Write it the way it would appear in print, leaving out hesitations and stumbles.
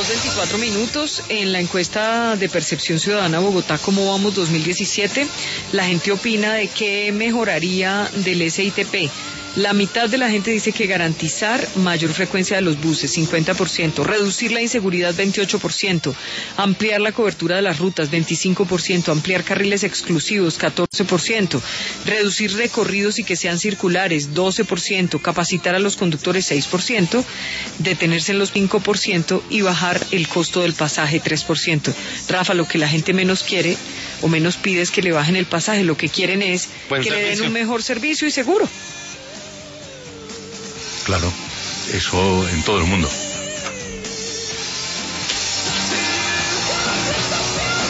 2:24. En la encuesta de Percepción Ciudadana Bogotá, ¿cómo vamos 2017? La gente opina de qué mejoraría del SITP. La mitad de la gente dice que garantizar mayor frecuencia de los buses, 50%, reducir la inseguridad, 28%, ampliar la cobertura de las rutas, 25%, ampliar carriles exclusivos, 14%, reducir recorridos y que sean circulares, 12%, capacitar a los conductores, 6%, detenerse en los 5% y bajar el costo del pasaje, 3%. Rafa, lo que la gente menos quiere o menos pide es que le bajen el pasaje, lo que quieren es que le den un mejor servicio y seguro. Claro, eso en todo el mundo.